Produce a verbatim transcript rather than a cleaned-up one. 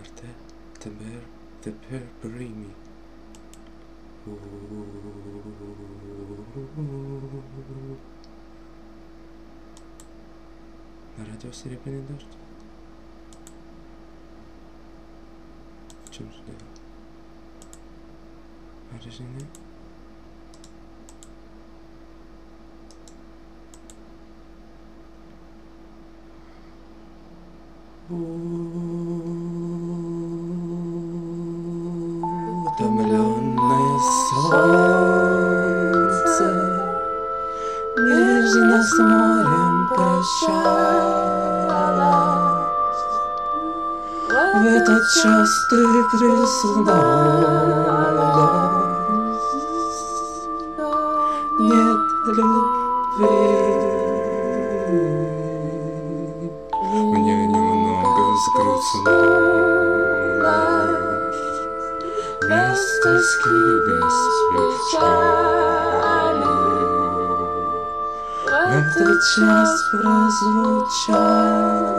Марте, теперь, теперь прими. На радио «Серебряный дождь». В чем же дело? А решение? Утомленное солнце нежно с морем прощалось. В этот час ты призналась: нет любви. Мне немного сгрустнулось, без тоски, без печали. В этот час прозвучал